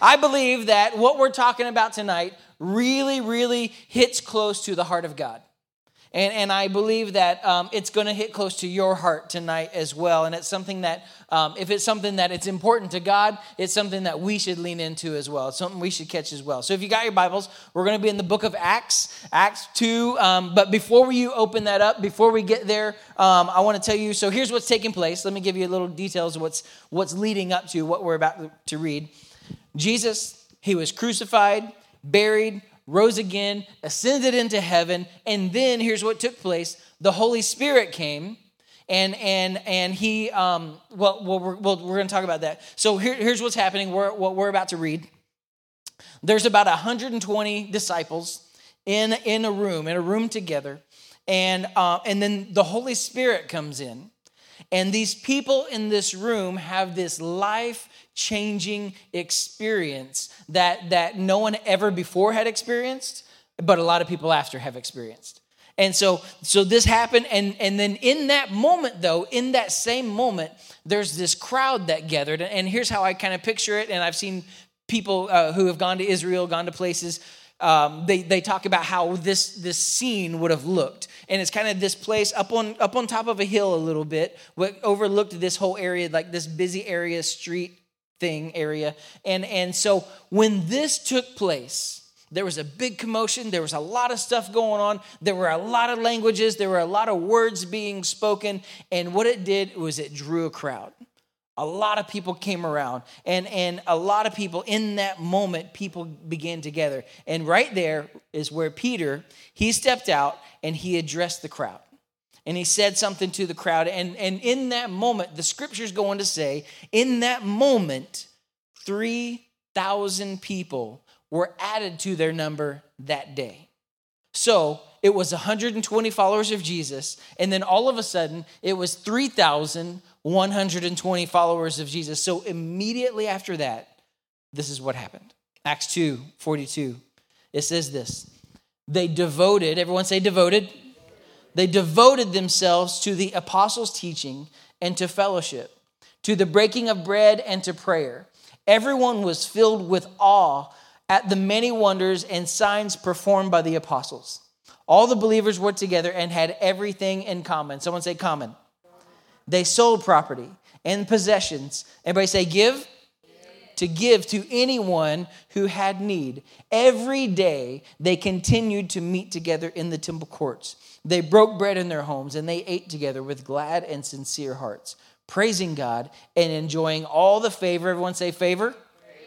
I believe that what we're talking about tonight really, really hits close to the heart of God. And I believe that it's going to hit close to your heart tonight as well. And it's something that, if it's something that it's important to God, it's something that we should lean into as well. It's something we should catch as well. So if you got your Bibles, we're going to be in the book of Acts, Acts 2. But before you open that up, before we get there, I want to tell you, so here's what's taking place. Let me give you a little details of what's leading up to what we're about to read. Jesus, he was crucified, buried, rose again, ascended into heaven, and then here's what took place. The Holy Spirit came, and he, we're going to talk about that. So here's what's happening, what we're about to read. There's about 120 disciples in a room together, and then the Holy Spirit comes in, and these people in this room have this life-changing experience that no one ever before had experienced, but a lot of people after have experienced. And so this happened, and then in that moment, though, in that same moment, there's this crowd that gathered, and here's how I kind of picture it, and I've seen people who have gone to Israel, gone to places, they talk about how this scene would have looked. And it's kind of this place up on top of a hill a little bit, what overlooked this whole area, like this busy area, street thing area. And so when this took place, there was a big commotion. There was a lot of stuff going on. There were a lot of languages. There were a lot of words being spoken. And what it did was it drew a crowd. A lot of people came around, and a lot of people in that moment, people began to gather. And right there is where Peter, he stepped out and he addressed the crowd. And he said something to the crowd. And in that moment, the scripture's going to say, in that moment, 3,000 people were added to their number that day. So it was 120 followers of Jesus, and then all of a sudden, it was 3,120 followers of Jesus. So immediately after that, this is what happened. Acts 2:42. It says this. They devoted, everyone say devoted. They devoted themselves to the apostles' teaching and to fellowship, to the breaking of bread and to prayer. Everyone was filled with awe at the many wonders and signs performed by the apostles. All the believers were together and had everything in common. Someone say common. They sold property and possessions. Everybody say give. To give to anyone who had need. Every day they continued to meet together in the temple courts. They broke bread in their homes and they ate together with glad and sincere hearts, praising God and enjoying all the favor. Everyone say favor.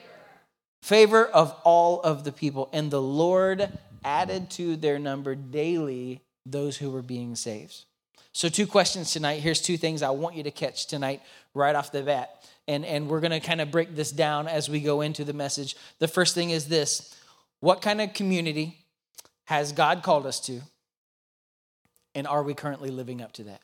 Favor of all of the people. And the Lord added to their number daily those who were being saved. So 2 questions tonight. Here's 2 things I want you to catch tonight right off the bat. And we're going to kind of break this down as we go into the message. The first thing is this. What kind of community has God called us to? And are we currently living up to that?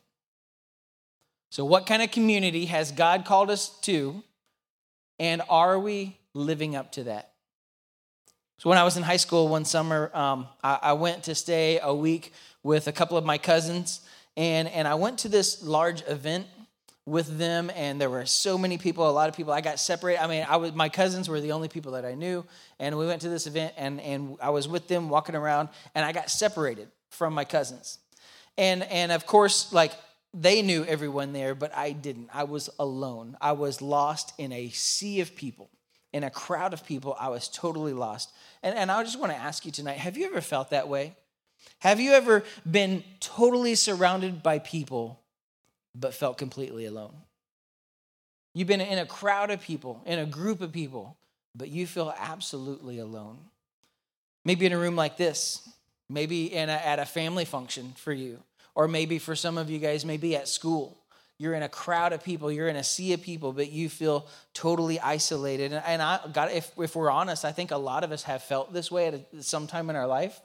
So what kind of community has God called us to? And are we living up to that? So when I was in high school one summer, I went to stay a week with a couple of my cousins. And I went to this large event with them, and there were so many people, a lot of people. I got separated. I mean, my cousins were the only people that I knew, and we went to this event, and I was with them walking around, and I got separated from my cousins. And of course, like, they knew everyone there, but I didn't. I was alone. I was lost in a sea of people, in a crowd of people. I was totally lost. And I just want to ask you tonight, have you ever felt that way? Have you ever been totally surrounded by people but felt completely alone? You've been in a crowd of people, in a group of people, but you feel absolutely alone. Maybe in a room like this, maybe at a family function for you, or maybe for some of you guys, maybe at school. You're in a crowd of people, you're in a sea of people, but you feel totally isolated. And if we're honest, I think a lot of us have felt this way at some time in our life.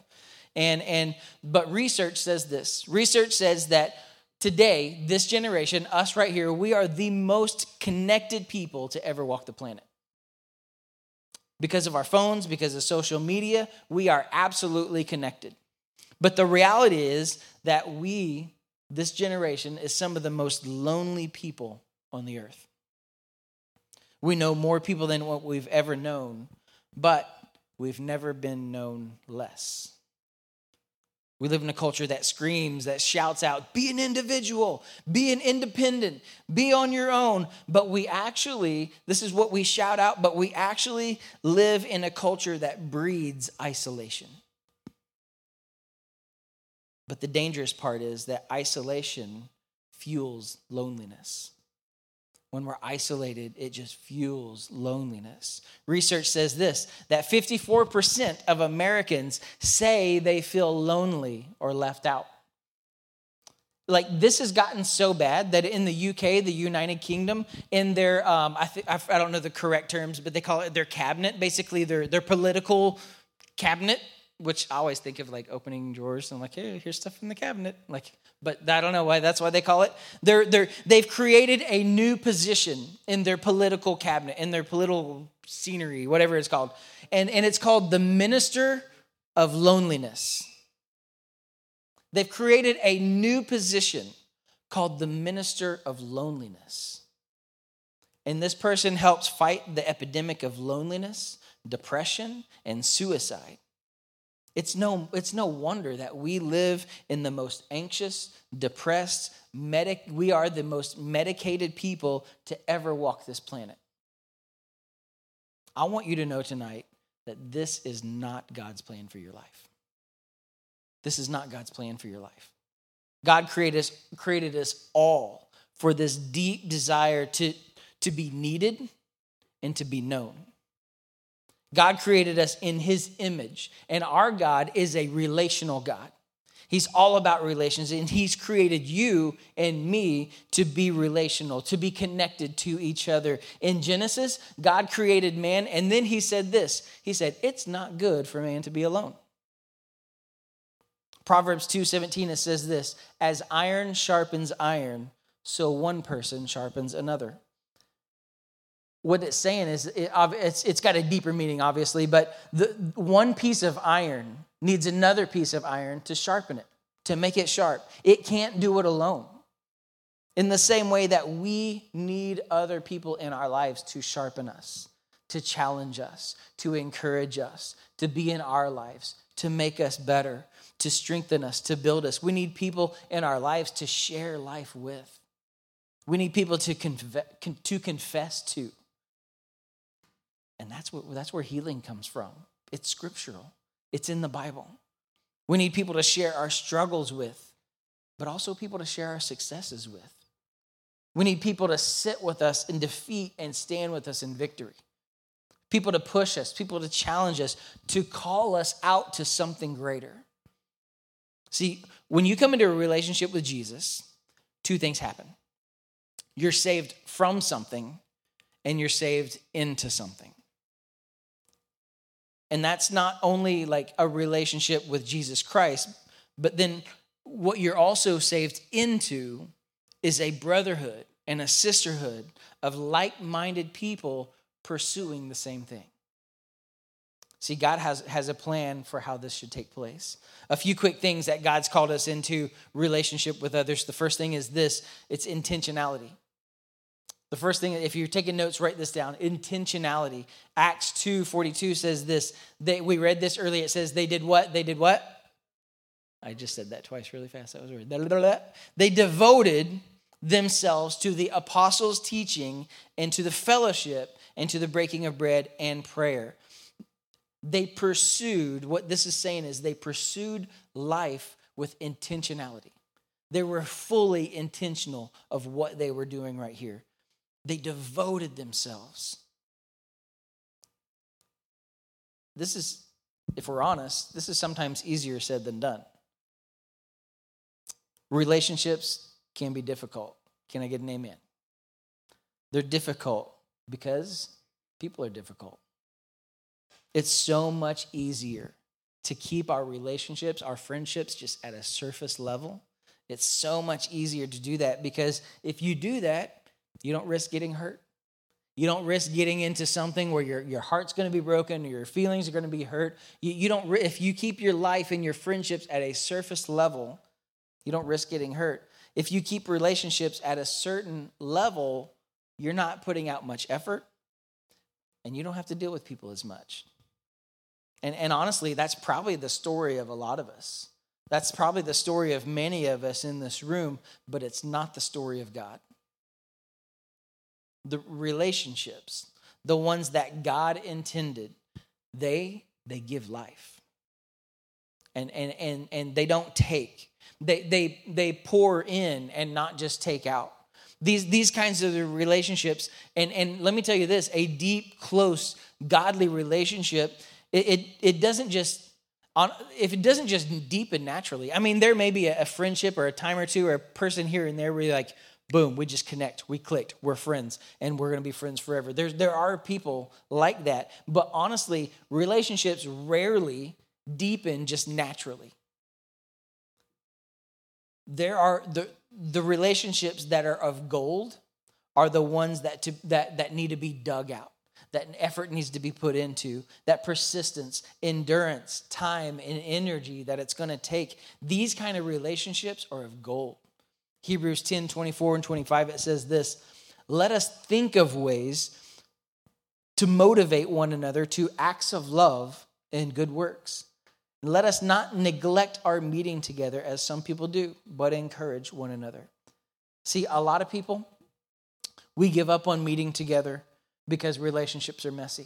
But research says this. Research says that today, this generation, us right here, we are the most connected people to ever walk the planet. Because of our phones, because of social media, we are absolutely connected. But the reality is that this generation, is some of the most lonely people on the earth. We know more people than what we've ever known, but we've never been known less. We live in a culture that screams, that shouts out, be an individual, be an independent, be on your own. But we actually, this is what we shout out, but we actually live in a culture that breeds isolation. But the dangerous part is that isolation fuels loneliness. When we're isolated, it just fuels loneliness. Research says this, that 54% of Americans say they feel lonely or left out. Like, this has gotten so bad that in the UK, the United Kingdom, in their, I don't know the correct terms, but they call it their cabinet, basically their political cabinet, which I always think of like opening drawers and like, hey, here's stuff in the cabinet. Like, but I don't know why that's why they call it. They've created a new position in their political cabinet, in their political scenery, whatever it's called. And it's called the Minister of Loneliness. They've created a new position called the Minister of Loneliness. And this person helps fight the epidemic of loneliness, depression, and suicide. It's no wonder that we live in the most anxious, depressed, we are the most medicated people to ever walk this planet. I want you to know tonight that this is not God's plan for your life. This is not God's plan for your life. God created us all for this deep desire to be needed and to be known. God created us in his image, and our God is a relational God. He's all about relations, and he's created you and me to be relational, to be connected to each other. In Genesis, God created man, and then he said this. He said, it's not good for man to be alone. Proverbs 2:17, it says this, as iron sharpens iron, so one person sharpens another. What it's saying is, it's got a deeper meaning, obviously, but the one piece of iron needs another piece of iron to sharpen it, to make it sharp. It can't do it alone. In the same way that we need other people in our lives to sharpen us, to challenge us, to encourage us, to be in our lives, to make us better, to strengthen us, to build us. We need people in our lives to share life with. We need people to confess to. And that's where healing comes from. It's scriptural. It's in the Bible. We need people to share our struggles with, but also people to share our successes with. We need people to sit with us in defeat and stand with us in victory. People to push us, people to challenge us, to call us out to something greater. See, when you come into a relationship with Jesus, two things happen. You're saved from something, and you're saved into something. And that's not only like a relationship with Jesus Christ, but then what you're also saved into is a brotherhood and a sisterhood of like-minded people pursuing the same thing. See, God has a plan for how this should take place. A few quick things that God's called us into relationship with others. The first thing is this, it's intentionality. The first thing, if you're taking notes, write this down. Intentionality. Acts 2:42 says this. We read this earlier. It says they did what? They did what? I just said that twice really fast. That was weird. They devoted themselves to the apostles' teaching and to the fellowship and to the breaking of bread and prayer. They pursued, what this is saying is they pursued life with intentionality. They were fully intentional of what they were doing right here. They devoted themselves. This is, if we're honest, this is sometimes easier said than done. Relationships can be difficult. Can I get an amen? They're difficult because people are difficult. It's so much easier to keep our relationships, our friendships just at a surface level. It's so much easier to do that because if you do that, you don't risk getting hurt. You don't risk getting into something where your heart's going to be broken or your feelings are going to be hurt. You don't. If you keep your life and your friendships at a surface level, you don't risk getting hurt. If you keep relationships at a certain level, you're not putting out much effort. and you don't have to deal with people as much. And honestly, that's probably the story of a lot of us. That's probably the story of many of us in this room, but it's not the story of God. The relationships, the ones that God intended, they give life. And they don't take. They pour in and not just take out. These kinds of relationships, and let me tell you this, a deep, close, godly relationship, it doesn't just, if it doesn't just deepen naturally. I mean, there may be a friendship or a time or two or a person here and there where you're like, boom, we just connect, we clicked, we're friends, and we're going to be friends forever. There are people like that, but honestly, relationships rarely deepen just naturally. There are the relationships that are of gold are the ones that need to be dug out, that an effort needs to be put into, that persistence, endurance, time, and energy that it's going to take. These kind of relationships are of gold. Hebrews 10, 24 and 25, it says this, let us think of ways to motivate one another to acts of love and good works. Let us not neglect our meeting together as some people do, but encourage one another. See, a lot of people, we give up on meeting together because relationships are messy.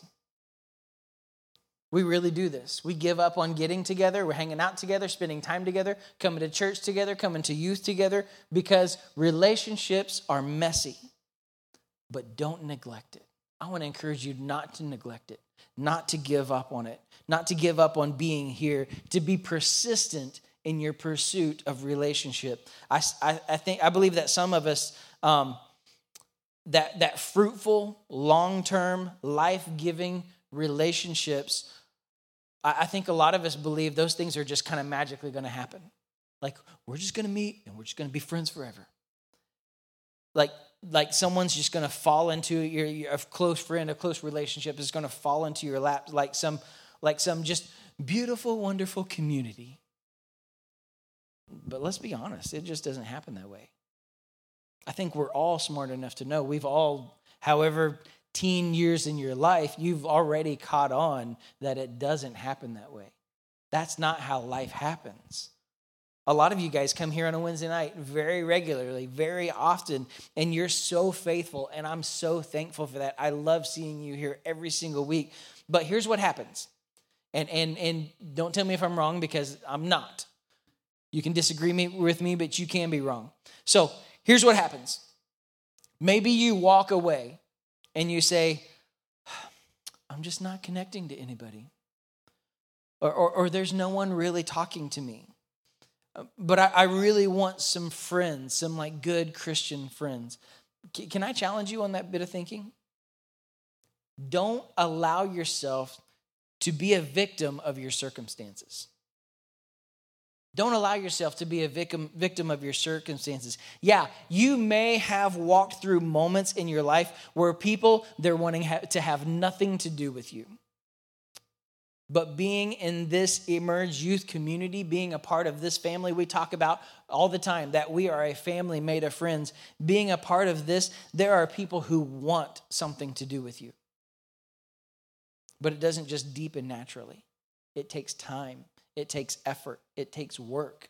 We really do this. We give up on getting together. We're hanging out together, spending time together, coming to church together, coming to youth together, because relationships are messy. But don't neglect it. I want to encourage you not to neglect it, not to give up on it, not to give up on being here, to be persistent in your pursuit of relationship. I believe that some of us, that fruitful, long-term, life-giving relationships, I think a lot of us believe those things are just kind of magically going to happen. Like, we're just going to meet and we're just going to be friends forever. Like someone's just going to fall into a close friend, a close relationship is going to fall into your lap like some just beautiful, wonderful community. But let's be honest, it just doesn't happen that way. I think we're all smart enough to know we've all, however teen years in your life, you've already caught on that it doesn't happen that way. That's not how life happens. A lot of you guys come here on a Wednesday night very regularly, very often, and you're so faithful, and I'm so thankful for that. I love seeing you here every single week. But here's what happens, and don't tell me if I'm wrong, because I'm not. You can disagree with me, but you can be wrong. So here's what happens. Maybe you walk away and you say, I'm just not connecting to anybody. Or there's no one really talking to me. But I really want some friends, some like good Christian friends. Can I challenge you on that bit of thinking? Don't allow yourself to be a victim of your circumstances. Don't allow yourself to be a victim of your circumstances. Yeah, you may have walked through moments in your life where people, they're wanting to have nothing to do with you. But being in this Emerge Youth community, being a part of this family, we talk about all the time that we are a family made of friends. Being a part of this, there are people who want something to do with you. But it doesn't just deepen naturally. It takes time. It takes effort. It takes work.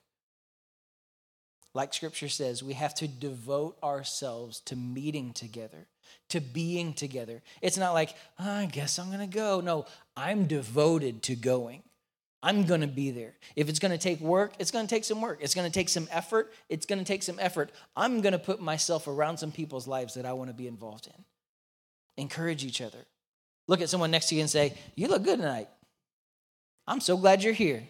Like Scripture says, we have to devote ourselves to meeting together, to being together. It's not like, I guess I'm going to go. No, I'm devoted to going. I'm going to be there. If it's going to take work, it's going to take some work. It's going to take some effort. It's going to take some effort. I'm going to put myself around some people's lives that I want to be involved in. Encourage each other. Look at someone next to you and say, you look good tonight. I'm so glad you're here.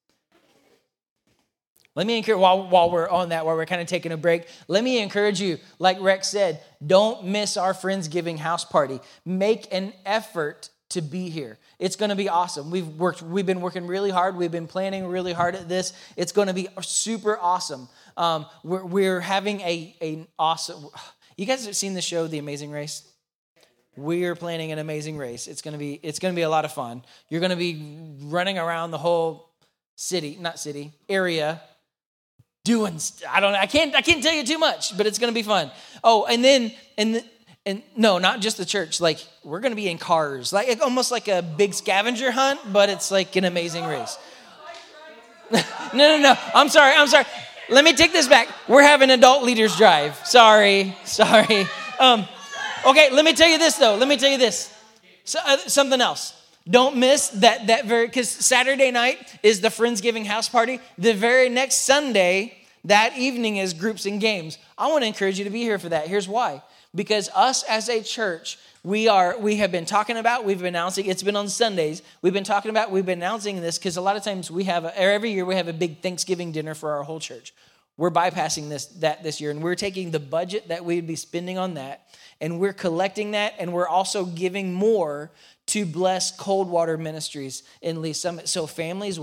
Let me encourage, while we're on that, while we're kind of taking a break, let me encourage you, like Rex said, don't miss our Friendsgiving house party. Make an effort to be here. It's going to be awesome. We've been working really hard. We've been planning really hard at this. It's going to be super awesome. We're having an awesome, you guys have seen the show, The Amazing Race? We're planning an amazing race. It's going to be a lot of fun. You're going to be running around the whole area, doing. I can't tell you too much, but it's going to be fun. Oh, and And no, not just the church. Like, we're going to be in cars, like almost like a big scavenger hunt, but it's like an amazing race. No. I'm sorry. Let me take this back. We're having adult leaders drive. Sorry. Okay, let me tell you this, though. So, something else. Don't miss that because Saturday night is the Friendsgiving house party. The very next Sunday, that evening is groups and games. I want to encourage you to be here for that. Here's why. Because us as a church, we have been talking about, we've been announcing, it's been on Sundays, we've been announcing this because a lot of times every year we have a big Thanksgiving dinner for our whole church. We're bypassing this year, and we're taking the budget that we'd be spending on that, and we're collecting that, and we're also giving more to bless Coldwater Ministries in Lee Summit. So families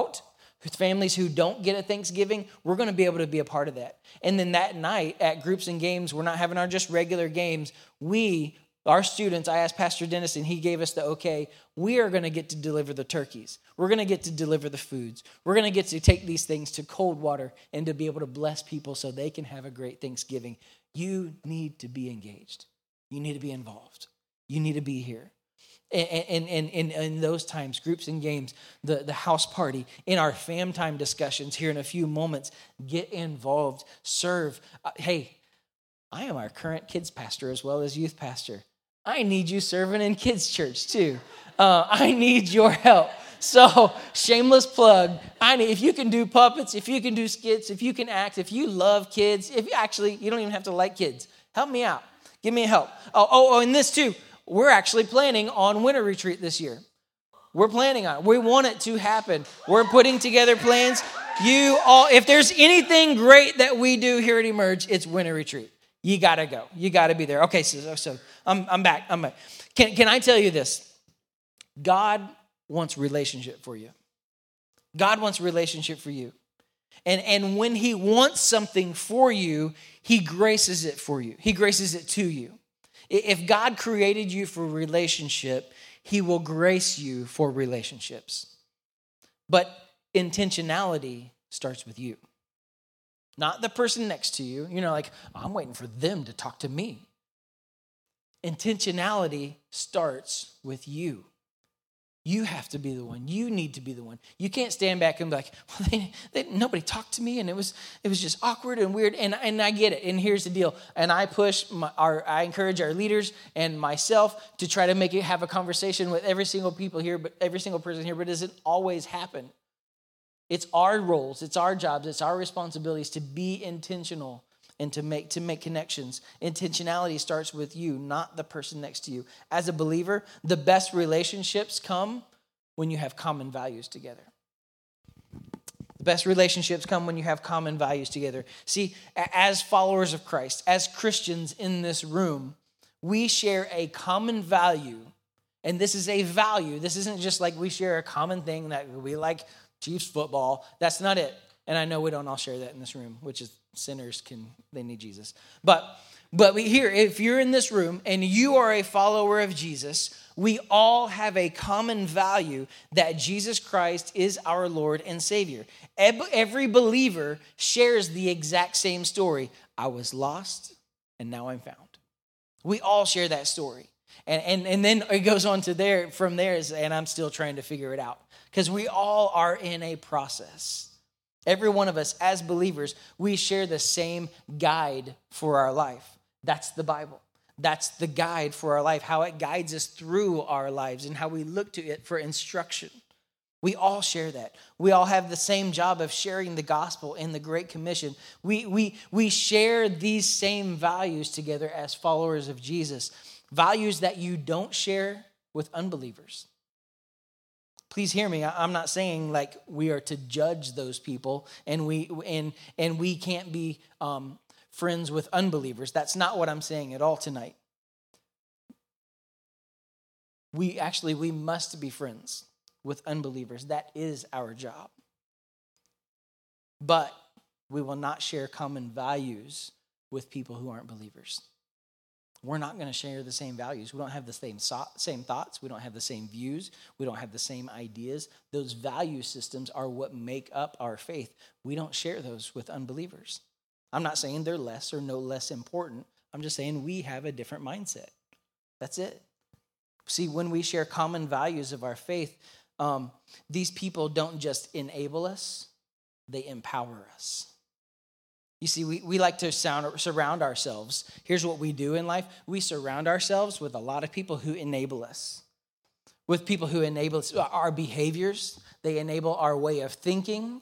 who don't get a Thanksgiving, we're going to be able to be a part of that. And then that night at Groups and Games, we're not having our just regular games. Our students, I asked Pastor Dennis, and he gave us the okay. We are going to get to deliver the turkeys. We're going to get to deliver the foods. We're going to get to take these things to Coldwater and to be able to bless people so they can have a great Thanksgiving. You need to be engaged. You need to be involved. You need to be here. And in those times, groups and games, the house party, in our fam time discussions here in a few moments, get involved, serve. Hey, I am our current kids pastor as well as youth pastor. I need you serving in kids church too. I need your help. So shameless plug. If you can do puppets, if you can do skits, if you can act, if you love kids, you don't even have to like kids. Help me out. Give me a help. And this too. We're actually planning on winter retreat this year. We're planning on it. We want it to happen. We're putting together plans. If there's anything great that we do here at Emerge, it's winter retreat. You got to go. You got to be there. Okay, so I'm back. Can I tell you this? God wants relationship for you. God wants relationship for you. And when he wants something for you, he graces it for you. He graces it to you. If God created you for relationship, he will grace you for relationships. But intentionality starts with you. Not the person next to you. I'm waiting for them to talk to me. Intentionality starts with you. You have to be the one. You need to be the one. You can't stand back and be like, well, nobody talked to me, and it was just awkward and weird. And I get it. And here's the deal. And I I encourage our leaders and myself to try to have a conversation with every single person here, but it doesn't always happen. It's our roles, it's our jobs, it's our responsibilities to be intentional and to make connections. Intentionality starts with you, not the person next to you. As a believer, the best relationships come when you have common values together. The best relationships come when you have common values together. See, as followers of Christ, as Christians in this room, we share a common value. And this is a value. This isn't just like we share a common thing that we like Chiefs football. That's not it. And I know we don't all share that in this room, which is sinners they need Jesus. But here, if you're in this room and you are a follower of Jesus, we all have a common value that Jesus Christ is our Lord and Savior. Every believer shares the exact same story. I was lost and now I'm found. We all share that story. And then it goes on to from there, and I'm still trying to figure it out. Because we all are in a process. Every one of us, as believers, we share the same guide for our life. That's the Bible. That's the guide for our life, how it guides us through our lives and how we look to it for instruction. We all share that. We all have the same job of sharing the gospel and the Great Commission. We share these same values together as followers of Jesus. Values that you don't share with unbelievers. Please hear me. I'm not saying like we are to judge those people and we can't be friends with unbelievers. That's not what I'm saying at all tonight. We must be friends with unbelievers. That is our job. But we will not share common values with people who aren't believers. We're not going to share the same values. We don't have the same thoughts. We don't have the same views. We don't have the same ideas. Those value systems are what make up our faith. We don't share those with unbelievers. I'm not saying they're less or no less important. I'm just saying we have a different mindset. That's it. See, when we share common values of our faith, these people don't just enable us, they empower us. You see, we like to surround ourselves. Here's what we do in life. We surround ourselves with a lot of people who enable us. With people who enable our behaviors. They enable our way of thinking.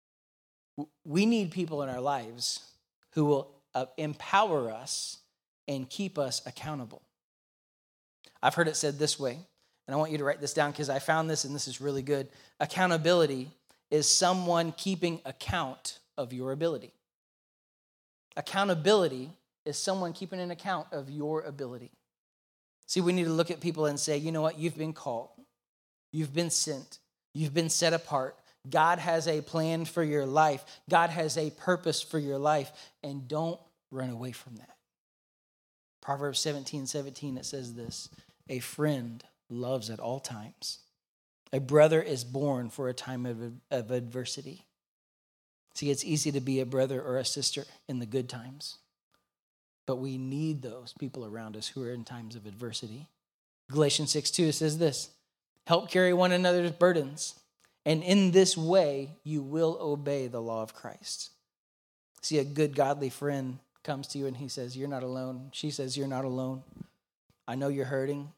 We need people in our lives who will empower us and keep us accountable. I've heard it said this way, and I want you to write this down because I found this and this is really good. Accountability is someone keeping account of your ability. Accountability is someone keeping an account of your ability. See, we need to look at people and say, you know what? You've been called. You've been sent. You've been set apart. God has a plan for your life. God has a purpose for your life. And don't run away from that. Proverbs 17:17, it says this: a friend loves at all times. A brother is born for a time of adversity. See, it's easy to be a brother or a sister in the good times. But we need those people around us who are in times of adversity. Galatians 6:2 says this: help carry one another's burdens, and in this way you will obey the law of Christ. See, a good godly friend comes to you and he says, you're not alone. She says, you're not alone. I know you're hurting.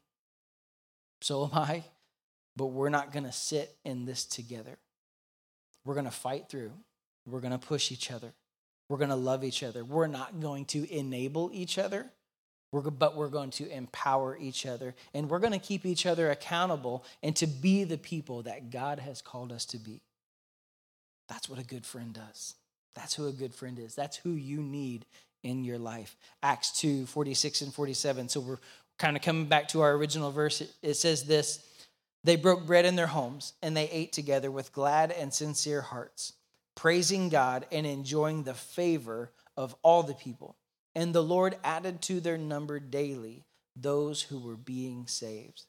So am I. But we're not going to sit in this together. We're going to fight through. We're going to push each other. We're going to love each other. We're not going to enable each other, but we're going to empower each other. And we're going to keep each other accountable and to be the people that God has called us to be. That's what a good friend does. That's who a good friend is. That's who you need in your life. Acts 2:46 and 47. So we're kind of coming back to our original verse. It says this: they broke bread in their homes and they ate together with glad and sincere hearts, praising God and enjoying the favor of all the people. And the Lord added to their number daily those who were being saved.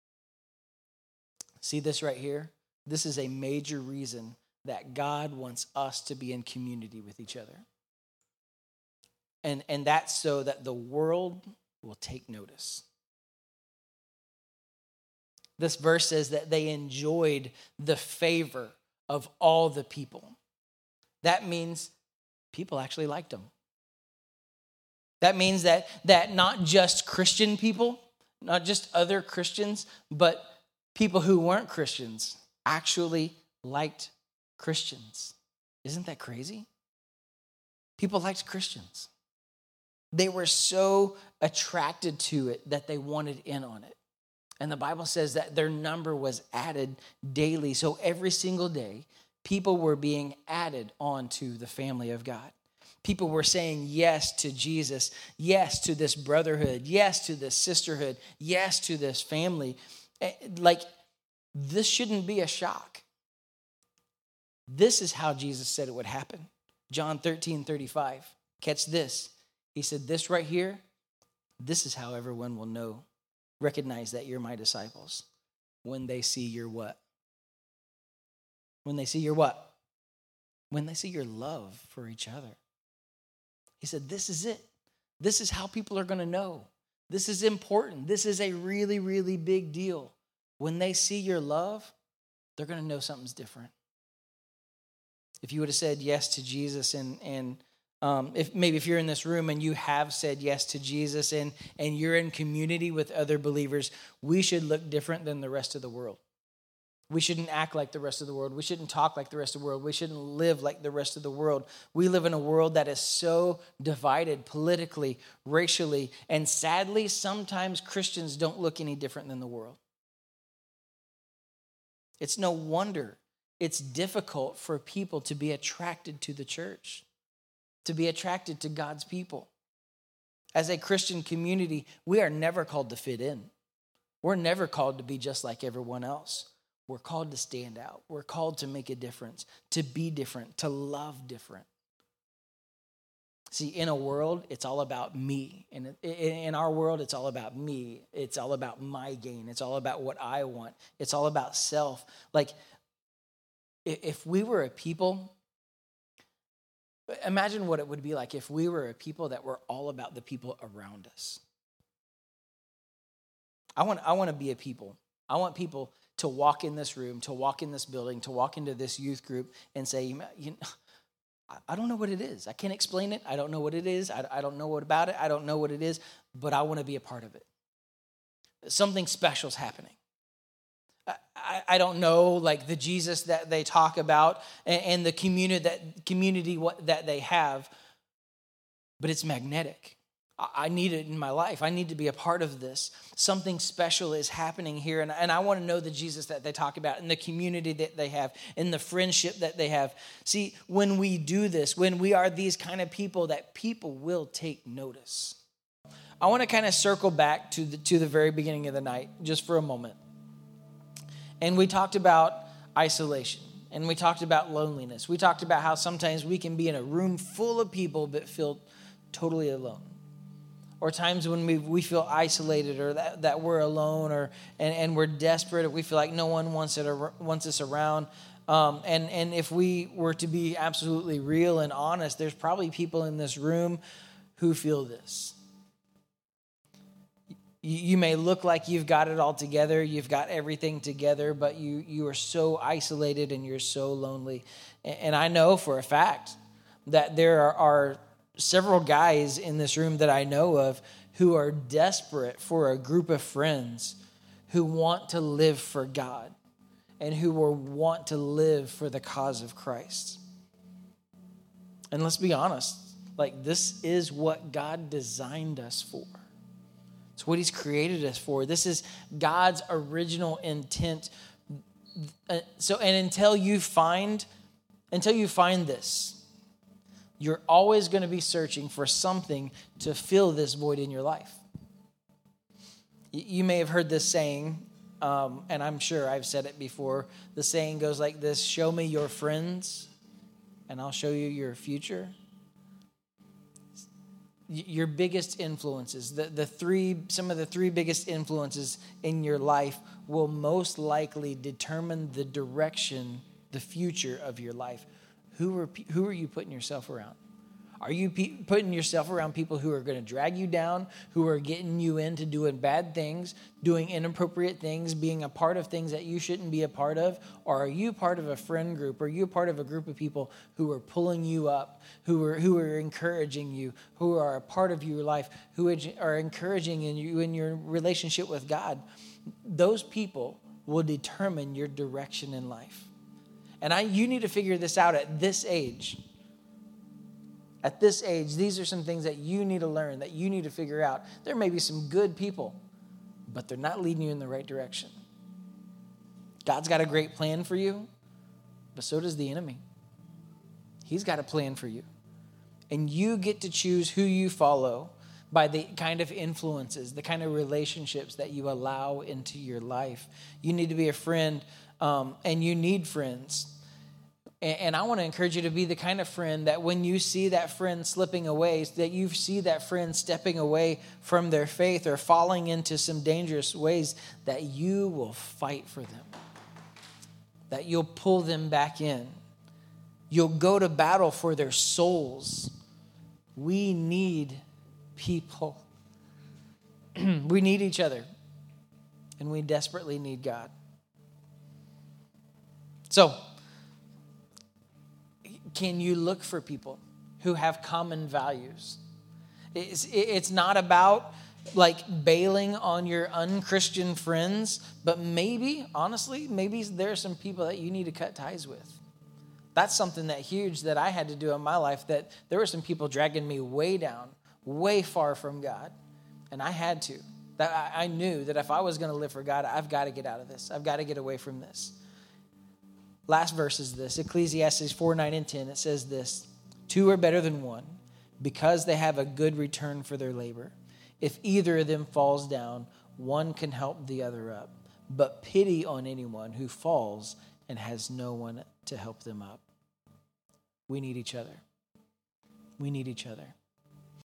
See this right here? This is a major reason that God wants us to be in community with each other. And that's so that the world will take notice. This verse says that they enjoyed the favor of all the people. That means people actually liked them. That means that not just Christian people, not just other Christians, but people who weren't Christians actually liked Christians. Isn't that crazy? People liked Christians. They were so attracted to it that they wanted in on it. And the Bible says that their number was added daily. So every single day, people were being added onto the family of God. People were saying yes to Jesus, yes to this brotherhood, yes to this sisterhood, yes to this family. Like, this shouldn't be a shock. This is how Jesus said it would happen. John 13:35. Catch this. He said, this right here, this is how everyone will recognize that you're my disciples. When they see your what? When they see your what? When they see your love for each other. He said, this is it. This is how people are going to know. This is important. This is a really, really big deal. When they see your love, they're going to know something's different. If you would have said yes to Jesus and if you're in this room and you have said yes to Jesus and you're in community with other believers, we should look different than the rest of the world. We shouldn't act like the rest of the world. We shouldn't talk like the rest of the world. We shouldn't live like the rest of the world. We live in a world that is so divided politically, racially, and sadly, sometimes Christians don't look any different than the world. It's no wonder it's difficult for people to be attracted to the church, to be attracted to God's people. As a Christian community, we are never called to fit in. We're never called to be just like everyone else. We're called to stand out. We're called to make a difference, to be different, to love different. See, in a world, it's all about me. And in our world, it's all about me. It's all about my gain. It's all about what I want. It's all about self. Like, if we were a people Imagine what it would be like if we were a people that were all about the people around us. I want to be a people. I want people to walk in this room, to walk in this building, to walk into this youth group and say, I don't know what it is. I can't explain it. I don't know what it is. I don't know what about it. I don't know what it is, but I want to be a part of it. Something special is happening. I don't know, like the Jesus that they talk about and the community that they have, but it's magnetic. I need it in my life. I need to be a part of this. Something special is happening here, and I want to know the Jesus that they talk about and the community that they have and the friendship that they have. See, when we do this, when we are these kind of people, that people will take notice. I want to kind of circle back to the very beginning of the night just for a moment. And we talked about isolation, and we talked about loneliness. We talked about how sometimes we can be in a room full of people but feel totally alone. Or times when we feel isolated, or that we're alone, and we're desperate, or we feel like no one wants us around. And if we were to be absolutely real and honest, there's probably people in this room who feel this. You may look like you've got it all together, you've got everything together, but you are so isolated and you're so lonely. And I know for a fact that there are several guys in this room that I know of who are desperate for a group of friends who want to live for God and who want to live for the cause of Christ. And let's be honest, like this is what God designed us for. It's what he's created us for. This is God's original intent. And until you find this, you're always going to be searching for something to fill this void in your life. You may have heard this saying, and I'm sure I've said it before. The saying goes like this: show me your friends, and I'll show you your future. Your biggest influences, some of the three biggest influences in your life will most likely determine the direction, the future of your life. Who are you putting yourself around? Are you putting yourself around people who are going to drag you down, who are getting you into doing bad things, doing inappropriate things, being a part of things that you shouldn't be a part of? Or are you part of a friend group? Are you part of a group of people who are pulling you up, who are encouraging you, who are a part of your life, who are encouraging you in your relationship with God? Those people will determine your direction in life. And you need to figure this out at this age. At this age, these are some things that you need to learn, that you need to figure out. There may be some good people, but they're not leading you in the right direction. God's got a great plan for you, but so does the enemy. He's got a plan for you. And you get to choose who you follow by the kind of influences, the kind of relationships that you allow into your life. You need to be a friend, and you need friends. And I want to encourage you to be the kind of friend that when you see that friend slipping away, that you see that friend stepping away from their faith or falling into some dangerous ways, that you will fight for them, that you'll pull them back in. You'll go to battle for their souls. We need people. We need each other, and we desperately need God. So, can you look for people who have common values? It's not about like bailing on your unchristian friends, but maybe, honestly, maybe there are some people that you need to cut ties with. That's something that huge that I had to do in my life, that there were some people dragging me way down, way far from God, and I had to. That I knew that if I was going to live for God, I've got to get out of this. I've got to get away from this. Last verse is this, Ecclesiastes 4:9 and 10. It says this: two are better than one, because they have a good return for their labor. If either of them falls down, one can help the other up. But pity on anyone who falls and has no one to help them up. We need each other. We need each other.